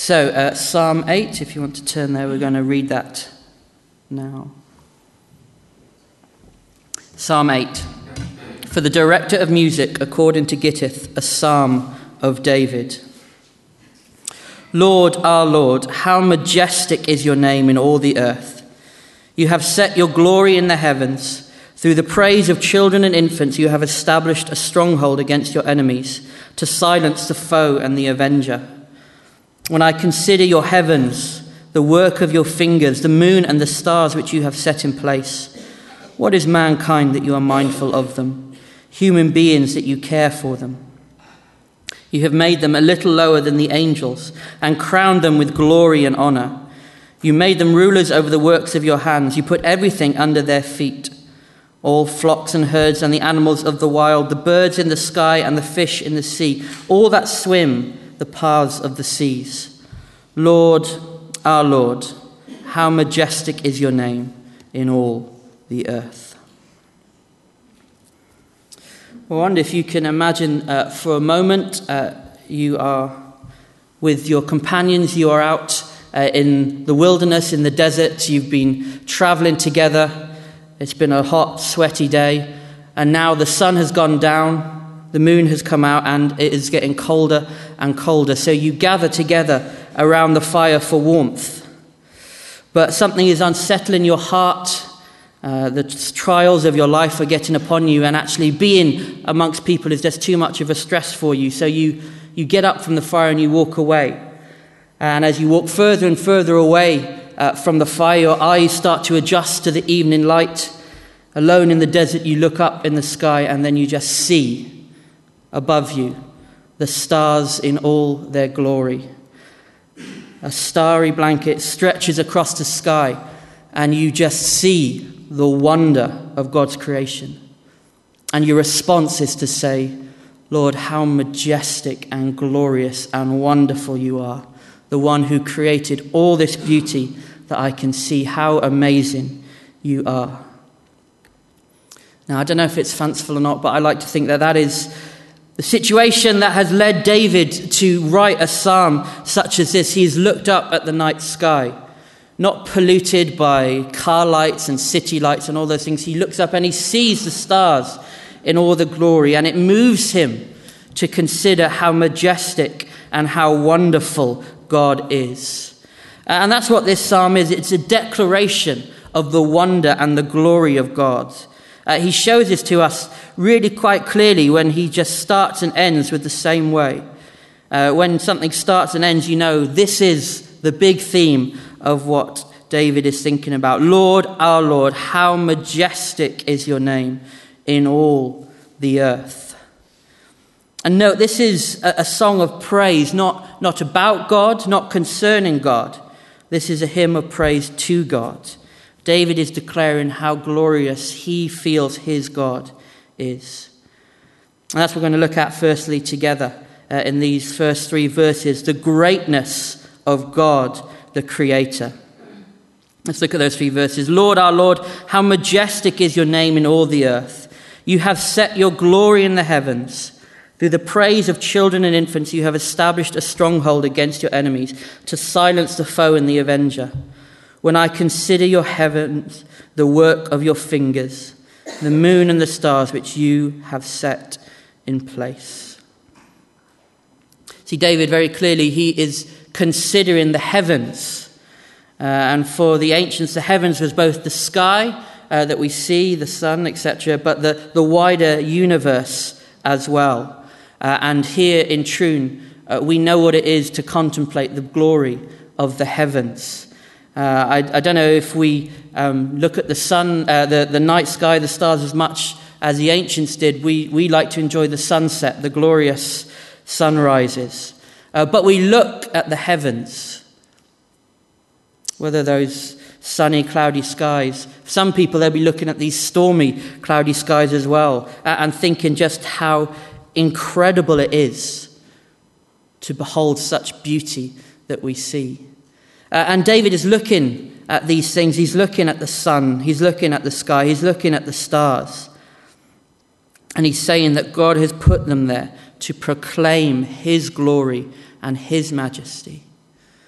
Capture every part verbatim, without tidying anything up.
So, uh, Psalm eight, if you want to turn there, we're going to read that now. Psalm eight. For the director of music, according to Gittith, a psalm of David. Lord, our Lord, how majestic is your name in all the earth. You have set your glory in the heavens. Through the praise of children and infants, you have established a stronghold against your enemies, to silence the foe and the avenger. When I consider your heavens, the work of your fingers, the moon and the stars which you have set in place, what is mankind that you are mindful of them, human beings that you care for them? You have made them a little lower than the angels and crowned them with glory and honor. You made them rulers over the works of your hands. You put everything under their feet, all flocks and herds and the animals of the wild, the birds in the sky and the fish in the sea, all that swim the paths of the seas. Lord, our Lord, how majestic is your name in all the earth. I wonder if you can imagine uh, for a moment uh, you are with your companions, you are out uh, in the wilderness, in the desert, you've been traveling together, it's been a hot, sweaty day, and now the sun has gone down, the moon has come out, and it is getting colder and colder. So you gather together around the fire for warmth. But something is unsettling your heart. Uh, the trials of your life are getting upon you, and actually being amongst people is just too much of a stress for you. So you, you get up from the fire and you walk away. And as you walk further and further away uh, from the fire, your eyes start to adjust to the evening light. Alone in the desert, you look up in the sky and then you just see above you the stars in all their glory. A starry blanket stretches across the sky and you just see the wonder of God's creation. And your response is to say, Lord, how majestic and glorious and wonderful you are. The one who created all this beauty that I can see. How amazing you are. Now, I don't know if it's fanciful or not, but I like to think that that is the situation that has led David to write a psalm such as this. He has looked up at the night sky, not polluted by car lights and city lights and all those things. He looks up and he sees the stars in all the glory, and it moves him to consider how majestic and how wonderful God is. And that's what this psalm is. It's a declaration of the wonder and the glory of God. Uh, he shows this to us really quite clearly when he just starts and ends with the same way. Uh, when something starts and ends, you know this is the big theme of what David is thinking about. Lord, our Lord, how majestic is your name in all the earth. And note, this is a, a song of praise, not, not about God, not concerning God. This is a hymn of praise to God. David is declaring how glorious he feels his God is. And that's what we're going to look at firstly together uh, in these first three verses, the greatness of God, the Creator. Let's look at those three verses. Lord, our Lord, how majestic is your name in all the earth. You have set your glory in the heavens. Through the praise of children and infants, you have established a stronghold against your enemies to silence the foe and the avenger. When I consider your heavens, the work of your fingers, the moon and the stars which you have set in place. See, David, very clearly, he is considering the heavens. Uh, and for the ancients, the heavens was both the sky uh, that we see, the sun, et cetera, but the, the wider universe as well. Uh, and here in Troon, uh, we know what it is to contemplate the glory of the heavens. Uh, I, I don't know if we um, look at the sun, uh, the, the night sky, the stars as much as the ancients did. We, we like to enjoy the sunset, the glorious sunrises. Uh, but we look at the heavens, whether those sunny, cloudy skies. Some people, they'll be looking at these stormy, cloudy skies as well uh, and thinking just how incredible it is to behold such beauty that we see. Uh, and David is looking at these things. He's looking at the sun. He's looking at the sky. He's looking at the stars. And he's saying that God has put them there to proclaim his glory and his majesty.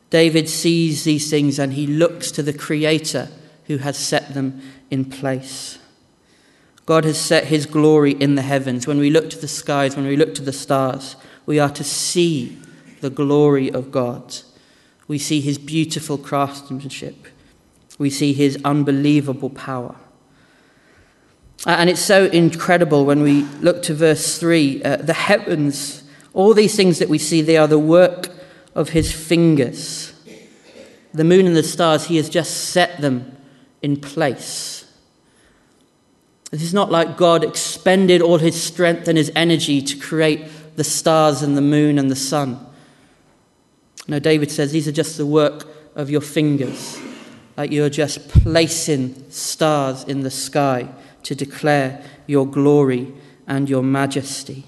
David sees these things and he looks to the Creator who has set them in place. God has set his glory in the heavens. When we look to the skies, when we look to the stars, we are to see the glory of God. We see his beautiful craftsmanship. We see his unbelievable power. And it's so incredible when we look to verse three. Uh, the heavens, all these things that we see, they are the work of his fingers. The moon and the stars, he has just set them in place. It is not like God expended all his strength and his energy to create the stars and the moon and the sun. No, David says these are just the work of your fingers, like you're just placing stars in the sky to declare your glory and your majesty.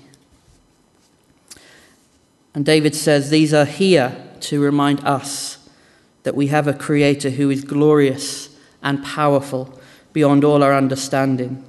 And David says these are here to remind us that we have a Creator who is glorious and powerful beyond all our understanding.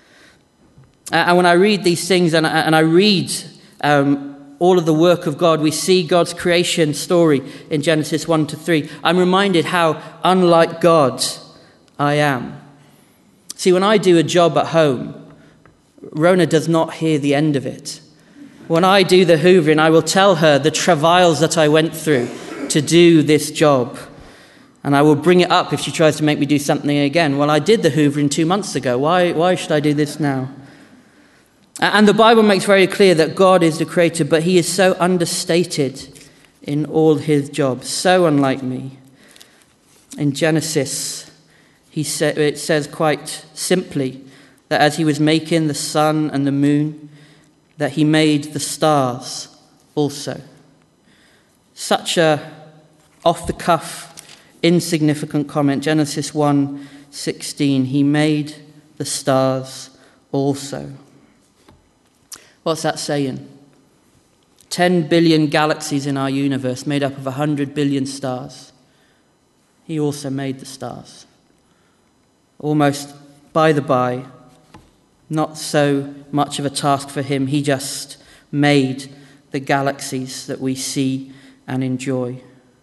And when I read these things and I, and I read um, all of the work of God, we see God's creation story in Genesis one to three. I'm reminded how unlike God I am. See, when I do a job at home, Rona does not hear the end of it. When I do the hoovering, I will tell her the travails that I went through to do this job. And I will bring it up if she tries to make me do something again. Well, I did the hoovering two months ago. Why, why should I do this now? And the Bible makes very clear that God is the creator, but he is so understated in all his jobs, so unlike me. In Genesis, he sa- it says quite simply that as he was making the sun and the moon, that he made the stars also. Such a off-the-cuff, insignificant comment. Genesis one sixteen, he made the stars also. What's that saying? ten billion galaxies in our universe made up of one hundred billion stars. He also made the stars. Almost by the by, not so much of a task for him. He just made the galaxies that we see and enjoy.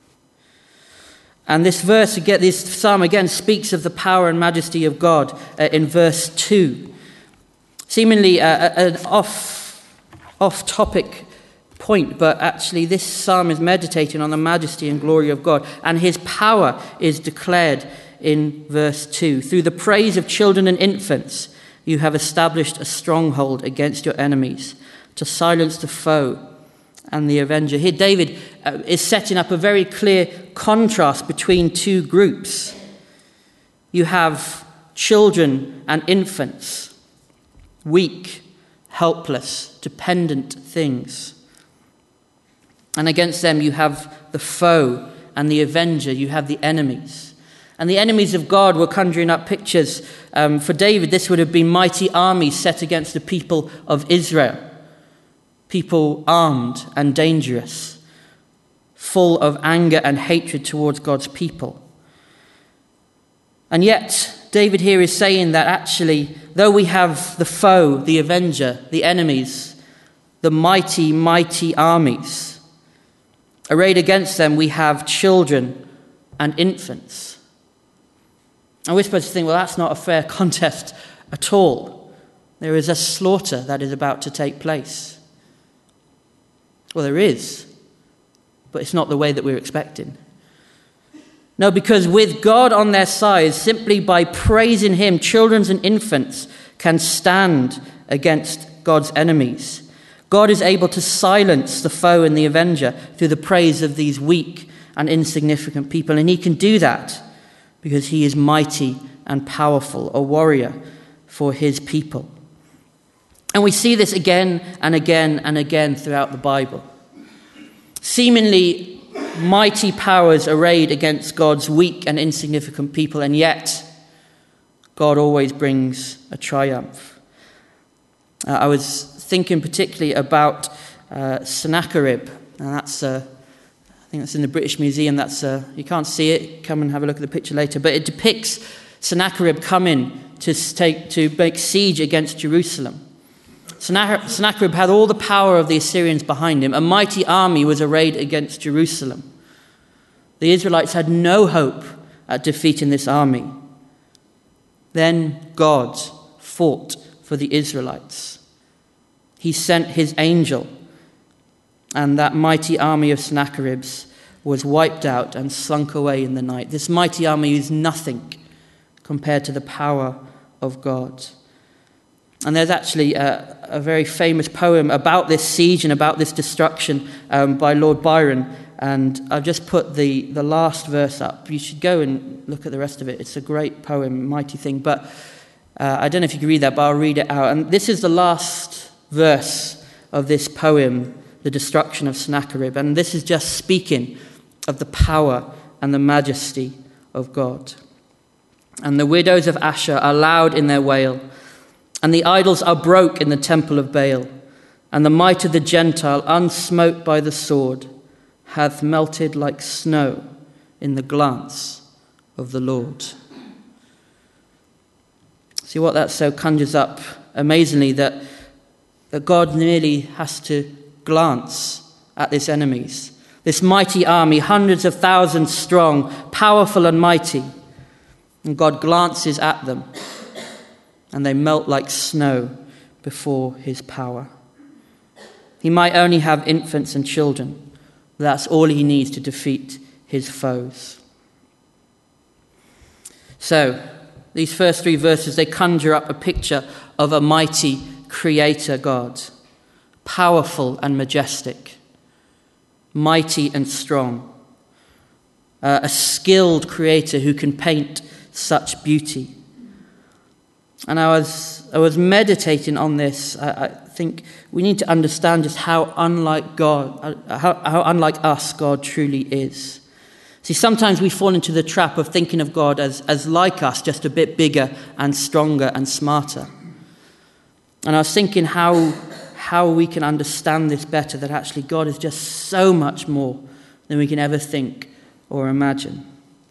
And this verse, again, this psalm again speaks of the power and majesty of God uh, in verse two. Seemingly uh, an off, off-topic point, but actually this psalm is meditating on the majesty and glory of God, and his power is declared in verse two. Through the praise of children and infants, you have established a stronghold against your enemies to silence the foe and the avenger. Here David uh, is setting up a very clear contrast between two groups. You have children and infants, weak, helpless, dependent things. And against them you have the foe and the avenger, you have the enemies. And the enemies of God were conjuring up pictures. Um, for David, this would have been mighty armies set against the people of Israel. People armed and dangerous, full of anger and hatred towards God's people. And yet, David here is saying that actually, though we have the foe, the avenger, the enemies, the mighty, mighty armies, arrayed against them we have children and infants. And we're supposed to think, well, that's not a fair contest at all. There is a slaughter that is about to take place. Well, there is, but it's not the way that we're expecting. No, because with God on their side, simply by praising him, children and infants can stand against God's enemies. God is able to silence the foe and the avenger through the praise of these weak and insignificant people. And he can do that because he is mighty and powerful, a warrior for his people. And we see this again and again and again throughout the Bible. Seemingly mighty powers arrayed against God's weak and insignificant people, and yet God always brings a triumph. Uh, I was thinking particularly about uh, Sennacherib, and that's uh, I think that's in the British Museum. That's uh, you can't see it. Come and have a look at the picture later. But it depicts Sennacherib coming to take to make siege against Jerusalem. Sennacherib had all the power of the Assyrians behind him. A mighty army was arrayed against Jerusalem. The Israelites had no hope at defeating this army. Then God fought for the Israelites. He sent his angel, and that mighty army of Sennacheribs was wiped out and slunk away in the night. This mighty army is nothing compared to the power of God. And there's actually a, a very famous poem about this siege and about this destruction um, by Lord Byron. And I've just put the, the last verse up. You should go and look at the rest of it. It's a great poem, mighty thing. But uh, I don't know if you can read that, but I'll read it out. And this is the last verse of this poem, The Destruction of Sennacherib. And this is just speaking of the power and the majesty of God. And the widows of Asher are loud in their wail, and the idols are broke in the temple of Baal, and the might of the Gentile, unsmote by the sword, hath melted like snow in the glance of the Lord. See what that so conjures up amazingly, that, that God merely has to glance at his enemies. This mighty army, hundreds of thousands strong, powerful and mighty. And God glances at them, and they melt like snow before his power. He might only have infants and children, but that's all he needs to defeat his foes. So, these first three verses, they conjure up a picture of a mighty creator God, powerful and majestic, mighty and strong, uh, a skilled creator who can paint such beauty. And I was I was meditating on this. I, I think we need to understand just how unlike God, uh, how, how unlike us God truly is. See, sometimes we fall into the trap of thinking of God as, as like us, just a bit bigger and stronger and smarter. And I was thinking how how we can understand this better, that actually God is just so much more than we can ever think or imagine.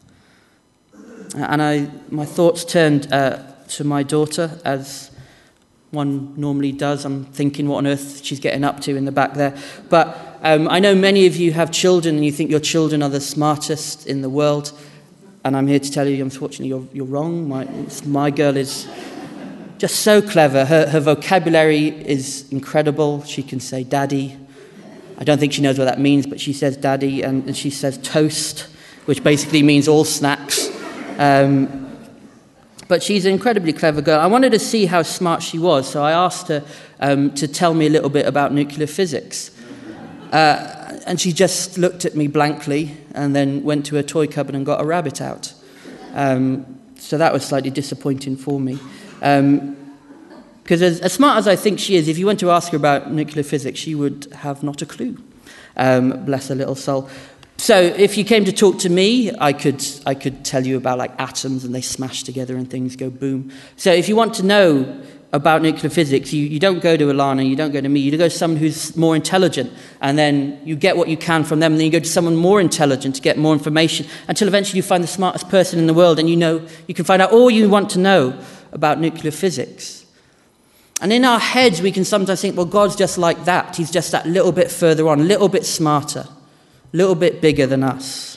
And I, my thoughts turned uh, to my daughter, as one normally does. I'm thinking what on earth she's getting up to in the back there. But um, I know many of you have children and you think your children are the smartest in the world. And I'm here to tell you, unfortunately, you're, you're wrong. My, my girl is just so clever. Her, her vocabulary is incredible. She can say daddy. I don't think she knows what that means, but she says daddy, and, and she says toast, which basically means all snacks. Um, but she's an incredibly clever girl. I wanted to see how smart she was, so I asked her um, to tell me a little bit about nuclear physics. Uh, and she just looked at me blankly and then went to her toy cupboard and got a rabbit out. Um, so that was slightly disappointing for me. Um, because as, as smart as I think she is, if you went to ask her about nuclear physics, she would have not a clue. Um, bless her little soul. So if you came to talk to me, I could I could tell you about like atoms and they smash together and things go boom. So if you want to know about nuclear physics, you, you don't go to Alana, you don't go to me, you go to someone who's more intelligent, and then you get what you can from them, and then you go to someone more intelligent to get more information, until eventually you find the smartest person in the world, and you know you can find out all you want to know about nuclear physics. And in our heads we can sometimes think, well, God's just like that. He's just that little bit further on, a little bit smarter, a little bit bigger than us.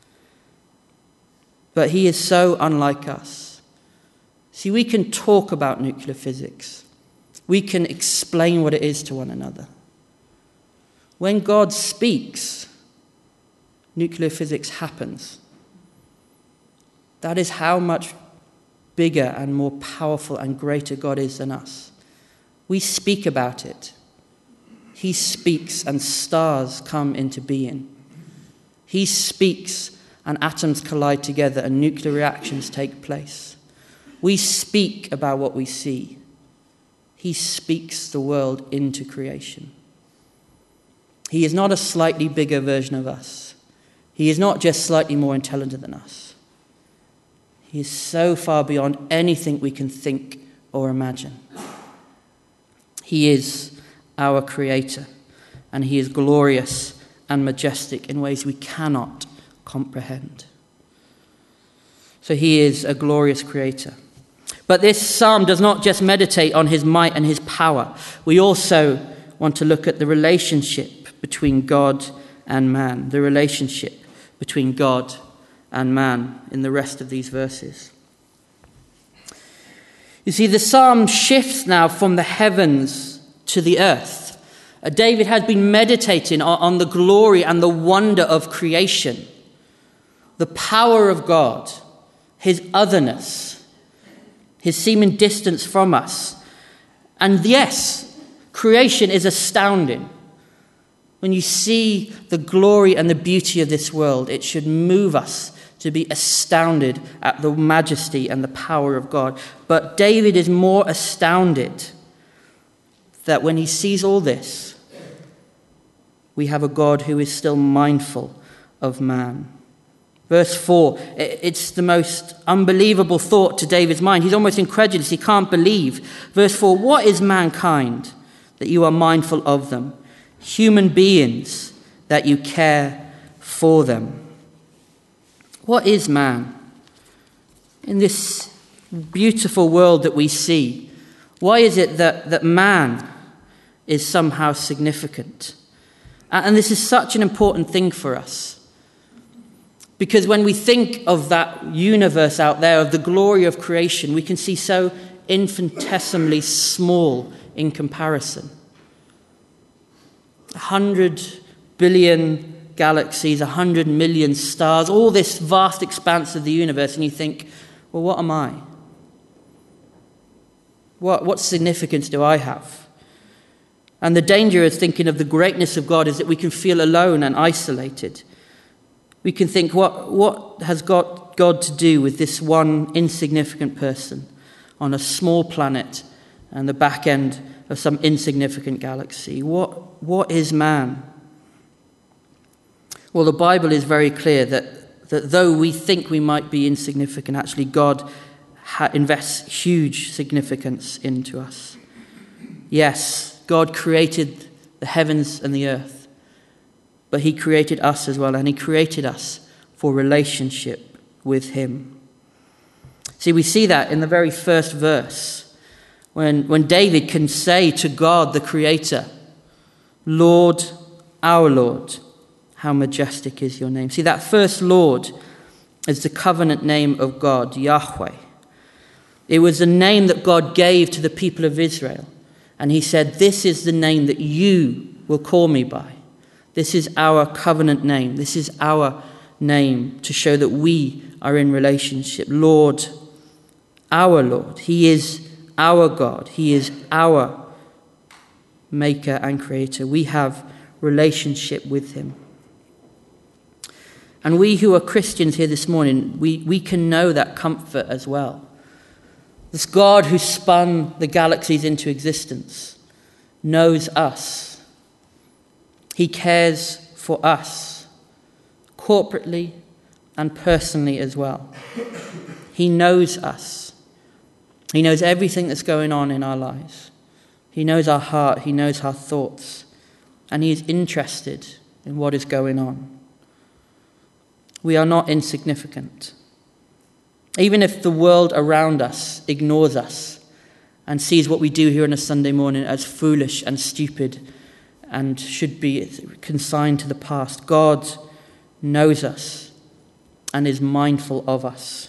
But he is so unlike us. See, we can talk about nuclear physics. We can explain what it is to one another. When God speaks, nuclear physics happens. That is how much bigger and more powerful and greater God is than us. We speak about it. He speaks and stars come into being. He speaks and atoms collide together and nuclear reactions take place. We speak about what we see. He speaks the world into creation. He is not a slightly bigger version of us. He is not just slightly more intelligent than us. He is so far beyond anything we can think or imagine. He is our creator, and he is glorious and majestic in ways we cannot comprehend. So he is a glorious creator. But this psalm does not just meditate on his might and his power. We also want to look at the relationship between God and man, the relationship between God and man in the rest of these verses. You see, the psalm shifts now from the heavens to the earth. Uh, David has been meditating on, on the glory and the wonder of creation, the power of God, his otherness, his seeming distance from us. And yes, creation is astounding. When you see the glory and the beauty of this world, it should move us to be astounded at the majesty and the power of God. But David is more astounded that when he sees all this, we have a God who is still mindful of man. Verse four, it's the most unbelievable thought to David's mind. He's almost incredulous. He can't believe. Verse four, what is mankind that you are mindful of them? Human beings that you care for them. What is man? In this beautiful world that we see, why is it that, that man is somehow significant? And this is such an important thing for us. Because when we think of that universe out there, of the glory of creation, we can see so infinitesimally small in comparison. A hundred billion galaxies, a hundred million stars, all this vast expanse of the universe, and you think, well, what am I? What, what significance do I have? And the danger of thinking of the greatness of God is that we can feel alone and isolated. We can think, what, what has got God to do with this one insignificant person on a small planet and the back end of some insignificant galaxy? What, what is man? Well, the Bible is very clear that, that though we think we might be insignificant, actually God ha- invests huge significance into us. Yes, God created the heavens and the earth, but he created us as well, and he created us for relationship with him. See, we see that in the very first verse, when, when David can say to God, the Creator, Lord, our Lord, how majestic is your name. See, that first Lord is the covenant name of God, Yahweh. It was a name that God gave to the people of Israel. And he said, this is the name that you will call me by. This is our covenant name. This is our name to show that we are in relationship. Lord, our Lord. He is our God. He is our maker and creator. We have relationship with him. And we who are Christians here this morning, we, we can know that comfort as well. This God who spun the galaxies into existence knows us. He cares for us, corporately and personally as well. He knows us. He knows everything that's going on in our lives. He knows our heart. He knows our thoughts. And he is interested in what is going on. We are not insignificant. Even if the world around us ignores us and sees what we do here on a Sunday morning as foolish and stupid and should be consigned to the past, God knows us and is mindful of us.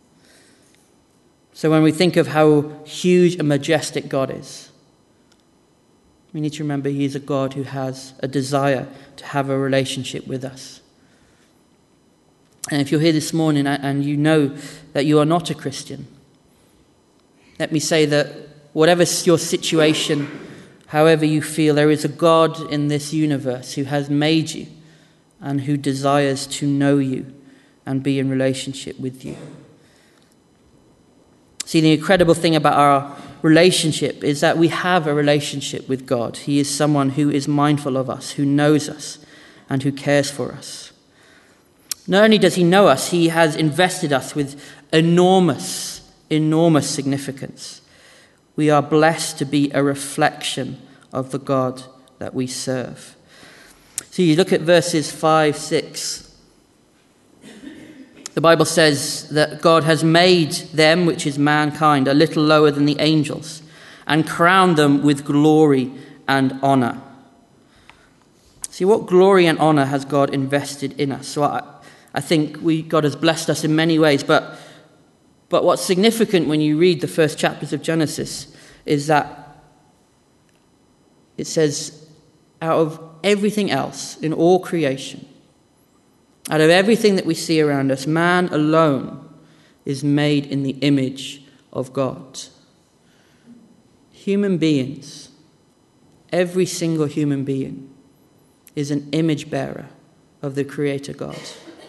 So when we think of how huge and majestic God is, we need to remember he is a God who has a desire to have a relationship with us. And if you're here this morning and you know that you are not a Christian, let me say that whatever your situation, however you feel, there is a God in this universe who has made you and who desires to know you and be in relationship with you. See, the incredible thing about our relationship is that we have a relationship with God. He is someone who is mindful of us, who knows us, and who cares for us. Not only does he know us, he has invested us with enormous, enormous significance. We are blessed to be a reflection of the God that we serve. So you look at verses five, six. The Bible says that God has made them, which is mankind, a little lower than the angels, and crowned them with glory and honor. See, what glory and honor has God invested in us? So I, I think we, God has blessed us in many ways, but, but what's significant when you read the first chapters of Genesis is that it says, out of everything else in all creation, out of everything that we see around us, man alone is made in the image of God. Human beings, every single human being, is an image bearer of the Creator God.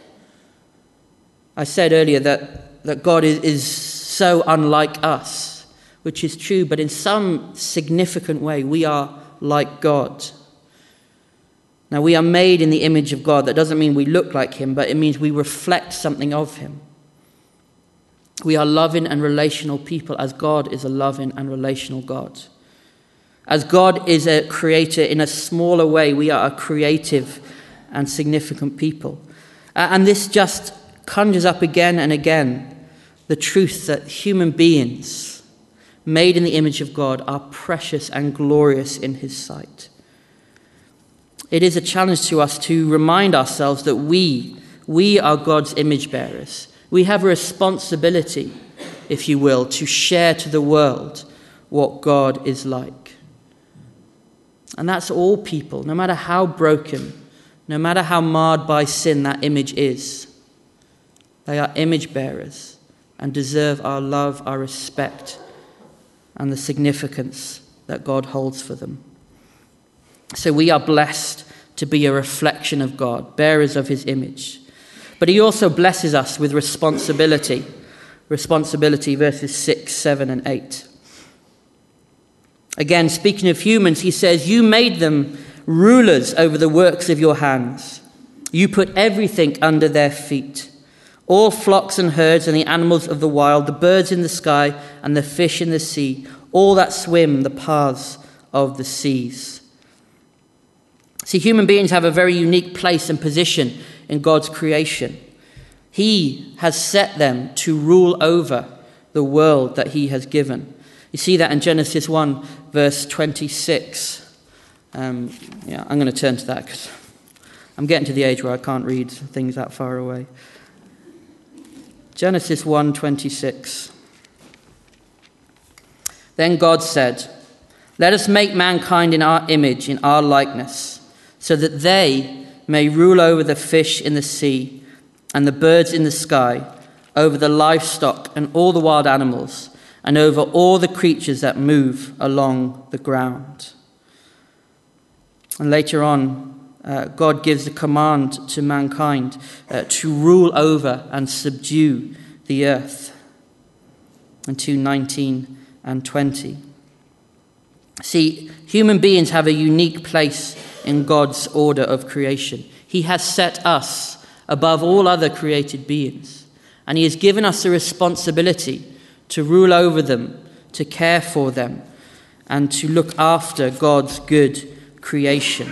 I said earlier that, that God is, is so unlike us, which is true, but in some significant way, we are like God. Now, we are made in the image of God. That doesn't mean we look like him, but it means we reflect something of him. We are loving and relational people as God is a loving and relational God. As God is a creator in a smaller way, we are a creative and significant people. And this just conjures up again and again the truth that human beings made in the image of God are precious and glorious in his sight. It is a challenge to us to remind ourselves that we, we are God's image bearers. We have a responsibility, if you will, to share to the world what God is like. And that's all people, no matter how broken, no matter how marred by sin that image is. They are image bearers and deserve our love, our respect, and the significance that God holds for them. So we are blessed to be a reflection of God, bearers of his image. But he also blesses us with responsibility. Responsibility, verses six, seven, and eight. Again, speaking of humans, he says, you made them rulers over the works of your hands. You put everything under their feet. All flocks and herds and the animals of the wild, the birds in the sky and the fish in the sea, all that swim the paths of the seas. See, human beings have a very unique place and position in God's creation. He has set them to rule over the world that he has given. You see that in Genesis one, verse twenty-six. Um, yeah, I'm going to turn to that because I'm getting to the age where I can't read things that far away. Genesis one twenty-six. Then God said, let us make mankind in our image, in our likeness, so that they may rule over the fish in the sea and the birds in the sky, over the livestock and all the wild animals, and over all the creatures that move along the ground. And later on, uh, God gives a command to mankind uh, to rule over and subdue the earth. In two nineteen and twenty. See, human beings have a unique place in God's order of creation. He has set us above all other created beings, and he has given us a responsibility to rule over them, to care for them, and to look after God's good creation.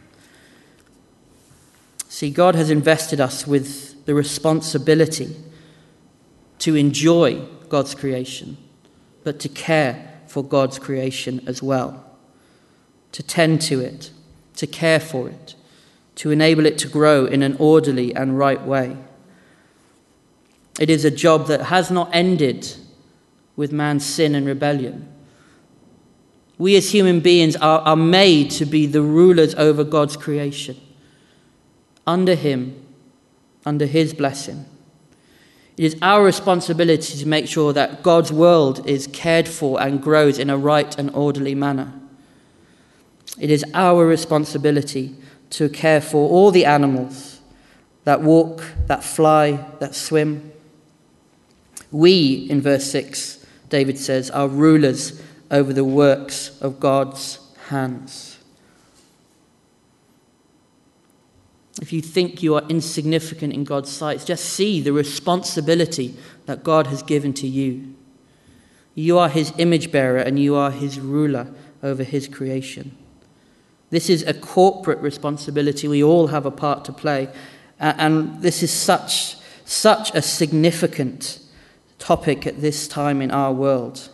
See, God has invested us with the responsibility to enjoy God's creation, but to care for God's creation as well, to tend to it, to care for it, to enable it to grow in an orderly and right way. It is a job that has not ended with man's sin and rebellion. We as human beings are, are made to be the rulers over God's creation, under him, under his blessing. It is our responsibility to make sure that God's world is cared for and grows in a right and orderly manner. It is our responsibility to care for all the animals that walk, that fly, that swim. We, in verse six, David says, are rulers over the works of God's hands. If you think you are insignificant in God's sight, just see the responsibility that God has given to you. You are his image bearer and you are his ruler over his creation. This is a corporate responsibility. We all have a part to play. And this is such, such a significant topic at this time in our world.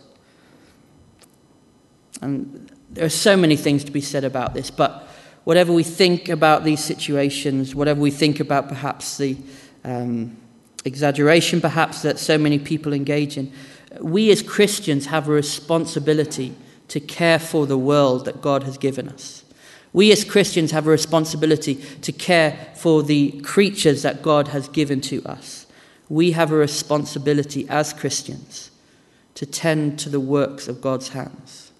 And there are so many things to be said about this, but whatever we think about these situations, whatever we think about perhaps the um, exaggeration perhaps that so many people engage in. We as Christians have a responsibility to care for the world that God has given us. We as Christians have a responsibility to care for the creatures that God has given to us. We have a responsibility as Christians to tend to the works of God's hands.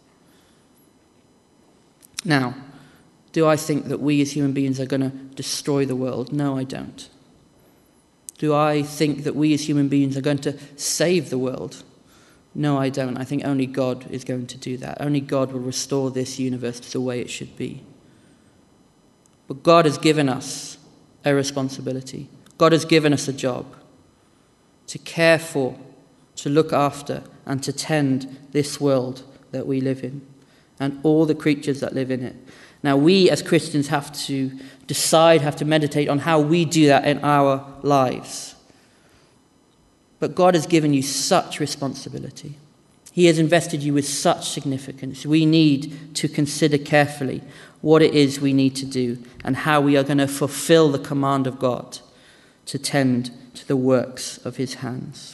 Now, do I think that we as human beings are going to destroy the world? No, I don't. Do I think that we as human beings are going to save the world? No, I don't. I think only God is going to do that. Only God will restore this universe to the way it should be. But God has given us a responsibility. God has given us a job to care for, to look after, and to tend this world that we live in and all the creatures that live in it. Now, we as Christians have to decide, have to meditate on how we do that in our lives. But God has given you such responsibility. He has invested you with such significance. We need to consider carefully what it is we need to do and how we are going to fulfill the command of God to tend to the works of his hands.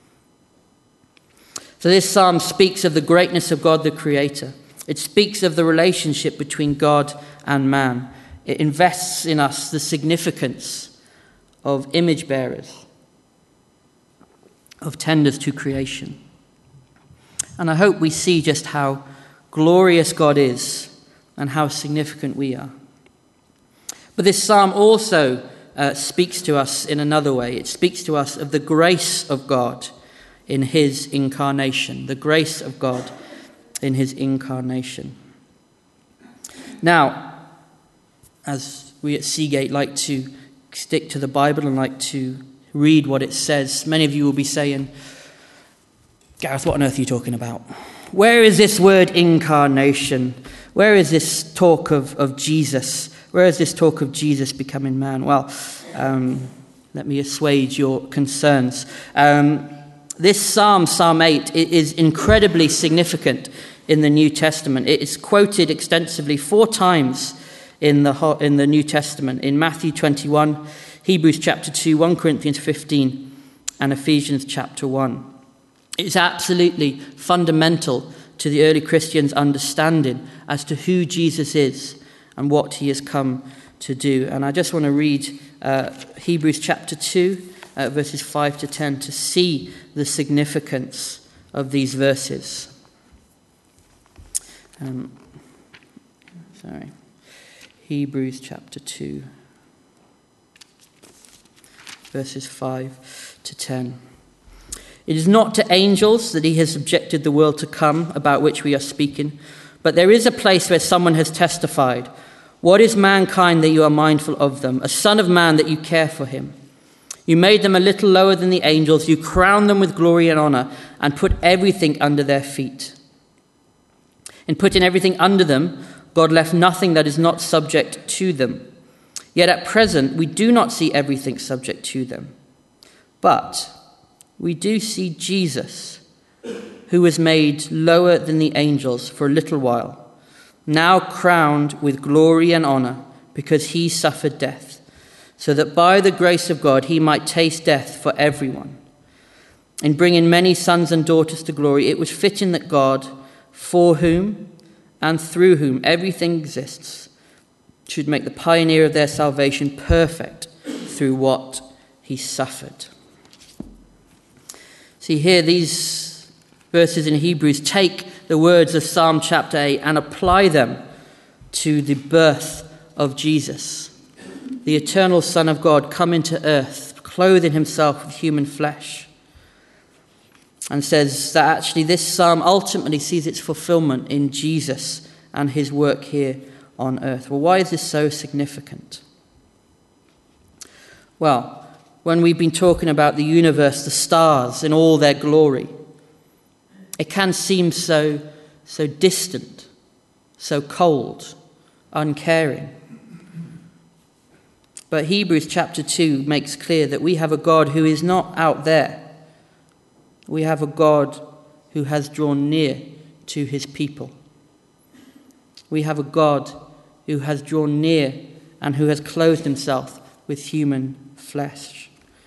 So this psalm speaks of the greatness of God the Creator. It speaks of the relationship between God and man. It invests in us the significance of image bearers, of tenders to creation. And I hope we see just how glorious God is and how significant we are. But this psalm also uh, speaks to us in another way. It speaks to us of the grace of God in his incarnation, the grace of God in his incarnation. Now, as we at Seagate like to stick to the Bible and like to read what it says, many of you will be saying, Gareth, what on earth are you talking about? Where is this word incarnation? Where is this talk of, of Jesus? Where is this talk of Jesus becoming man? Well, um, let me assuage your concerns. Um, this Psalm, Psalm eight, it is incredibly significant in the New Testament. It is quoted extensively four times in the in the New Testament, in Matthew twenty-one, Hebrews chapter two, First Corinthians fifteen, and Ephesians chapter one. It's absolutely fundamental to the early Christians' understanding as to who Jesus is and what he has come to do. And I just want to read uh, Hebrews chapter two, uh, verses five to ten, to see the significance of these verses. Um, sorry. Hebrews chapter two, verses five to ten. It is not to angels that he has subjected the world to come, about which we are speaking, but there is a place where someone has testified. What is mankind that you are mindful of them, a son of man that you care for him? You made them a little lower than the angels, you crowned them with glory and honor, and put everything under their feet. In putting everything under them, God left nothing that is not subject to them. Yet at present, we do not see everything subject to them. But we do see Jesus, who was made lower than the angels for a little while, now crowned with glory and honor because he suffered death, so that by the grace of God he might taste death for everyone. In bringing many sons and daughters to glory, it was fitting that God, for whom and through whom everything exists, should make the pioneer of their salvation perfect through what he suffered. See here, these verses in Hebrews take the words of Psalm chapter eight and apply them to the birth of Jesus, the eternal Son of God, come into earth, clothing himself with human flesh. And says that actually this psalm ultimately sees its fulfillment in Jesus and his work here on earth. Well, why is this so significant? Well, when we've been talking about the universe, the stars in all their glory, it can seem so, so distant, so cold, uncaring. But Hebrews chapter two makes clear that we have a God who is not out there. We have a God who has drawn near to his people. We have a God who has drawn near and who has clothed himself with human flesh.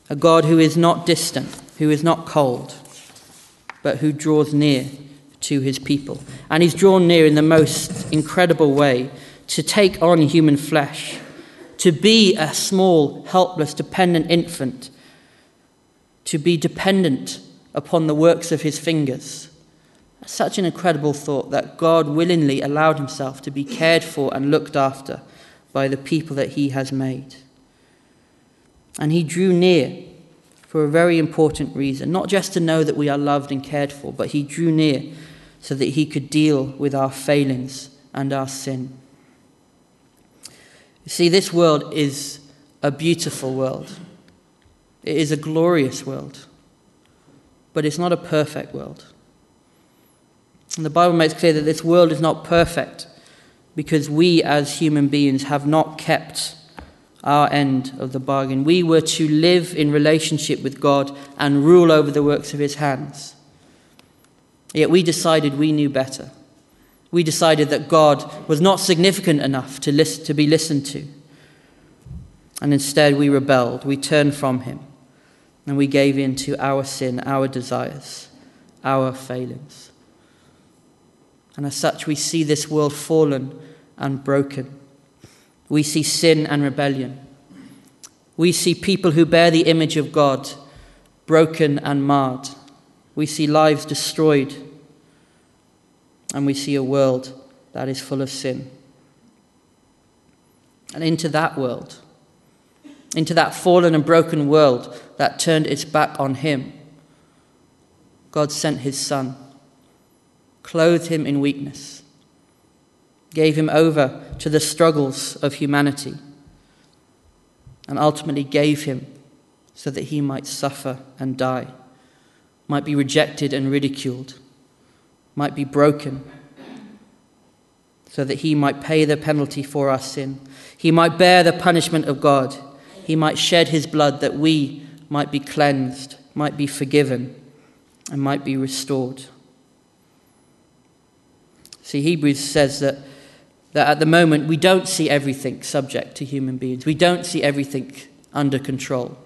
a God who is not distant, who is not cold, but who draws near to his people. And he's drawn near in the most incredible way to take on human flesh, to be a small, helpless, dependent infant, to be dependent upon the works of his fingers. Such an incredible thought that God willingly allowed himself to be cared for and looked after by the people that he has made. And he drew near for a very important reason, not just to know that we are loved and cared for, but he drew near so that he could deal with our failings and our sin. You see, this world is a beautiful world. It is a glorious world, but it's not a perfect world. And the Bible makes clear that this world is not perfect because we as human beings have not kept our end of the bargain. We were to live in relationship with God and rule over the works of his hands. Yet we decided we knew better. We decided that God was not significant enough to listen, to be listened to. And instead we rebelled. We turned from him. And we gave in to our sin, our desires, our failings. And as such, we see this world fallen and broken. We see sin and rebellion. We see people who bear the image of God broken and marred. We see lives destroyed. And we see a world that is full of sin. And into that world, into that fallen and broken world that turned its back on him, God sent his Son, clothed him in weakness, gave him over to the struggles of humanity, and ultimately gave him so that he might suffer and die, might be rejected and ridiculed, might be broken, so that he might pay the penalty for our sin. He might bear the punishment of God. He might shed his blood that we might be cleansed, might be forgiven, and might be restored. See, Hebrews says that, that at the moment we don't see everything subject to human beings. We don't see everything under control.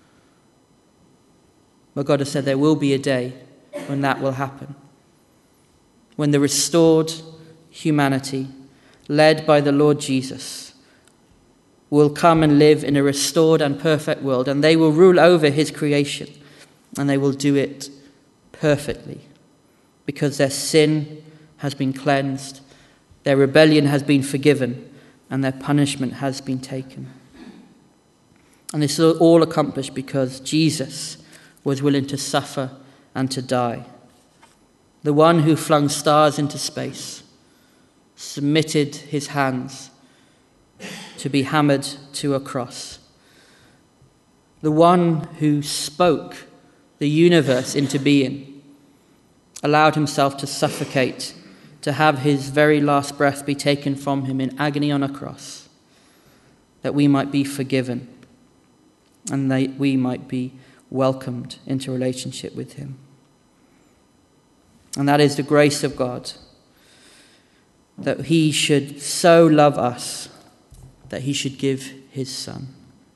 But God has said there will be a day when that will happen. When the restored humanity, led by the Lord Jesus, will come and live in a restored and perfect world, and they will rule over his creation, and they will do it perfectly, because their sin has been cleansed, their rebellion has been forgiven, and their punishment has been taken. And this is all accomplished because Jesus was willing to suffer and to die. The one who flung stars into space submitted his hands to be hammered to a cross. The one who spoke the universe into being allowed himself to suffocate, to have his very last breath be taken from him in agony on a cross, that we might be forgiven and that we might be welcomed into relationship with him. And that is the grace of God, that he should so love us that he should give his Son.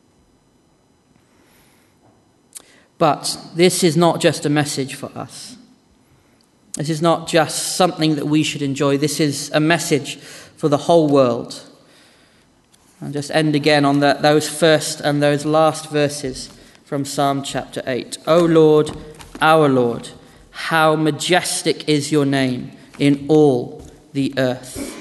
But this is not just a message for us. This is not just something that we should enjoy. This is a message for the whole world. I'll just end again on the, those first and those last verses from Psalm chapter eight. O Lord, our Lord, how majestic is your name in all the earth.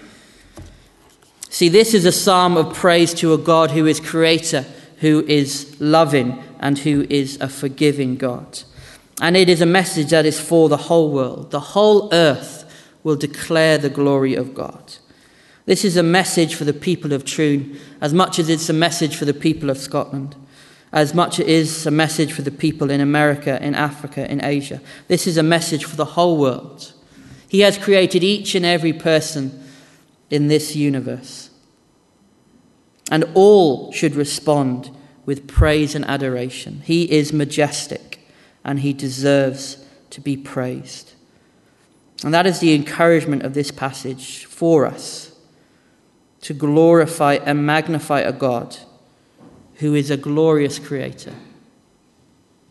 See, this is a psalm of praise to a God who is creator, who is loving, and who is a forgiving God. And it is a message that is for the whole world. The whole earth will declare the glory of God. This is a message for the people of Troon, as much as it's a message for the people of Scotland, as much as it is a message for the people in America, in Africa, in Asia. This is a message for the whole world. He has created each and every person in this universe. And all should respond with praise and adoration. He is majestic, and he deserves to be praised. And that is the encouragement of this passage for us, to glorify and magnify a God who is a glorious creator,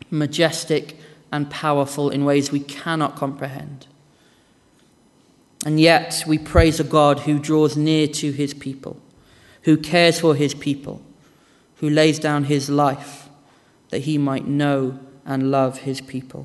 majestic and powerful in ways we cannot comprehend. And yet we praise a God who draws near to his people, who cares for his people, who lays down his life that he might know and love his people.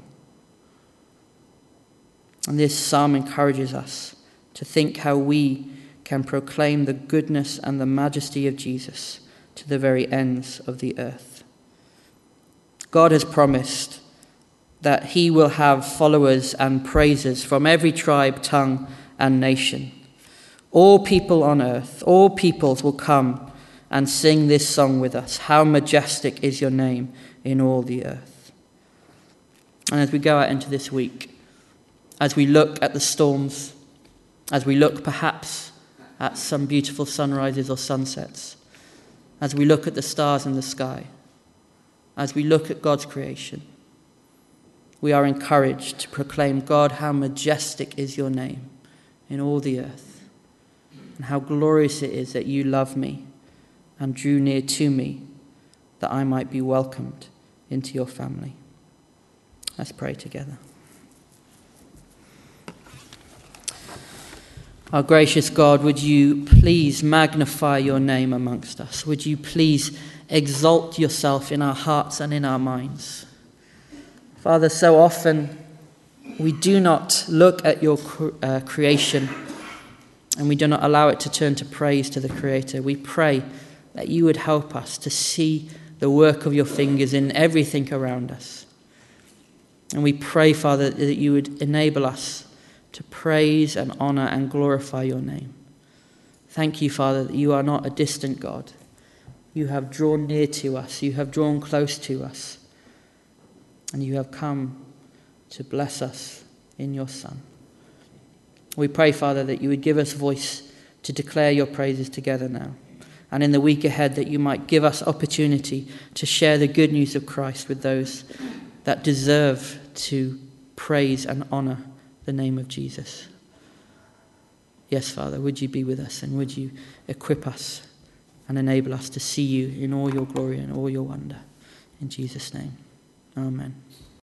And this psalm encourages us to think how we can proclaim the goodness and the majesty of Jesus to the very ends of the earth. God has promised that he will have followers and praisers from every tribe, tongue, and nation. All people on earth, all peoples will come and sing this song with us. How majestic is your name in all the earth. And as we go out into this week, as we look at the storms, as we look perhaps at some beautiful sunrises or sunsets, as we look at the stars in the sky, as we look at God's creation, we are encouraged to proclaim, God, how majestic is your name in all the earth, and how glorious it is that you love me and drew near to me that I might be welcomed into your family. Let's pray together. Our gracious God, would you please magnify your name amongst us? Would you please exalt yourself in our hearts and in our minds? Father, so often we do not look at your uh, creation and we do not allow it to turn to praise to the Creator. We pray that you would help us to see the work of your fingers in everything around us. And we pray, Father, that you would enable us to praise and honor and glorify your name. Thank you, Father, that you are not a distant God. You have drawn near to us. You have drawn close to us. And you have come to bless us in your Son. We pray, Father, that you would give us voice to declare your praises together now. And in the week ahead, that you might give us opportunity to share the good news of Christ with those that deserve to praise and honor the name of Jesus. Yes, Father, would you be with us and would you equip us and enable us to see you in all your glory and all your wonder. In Jesus' name, amen.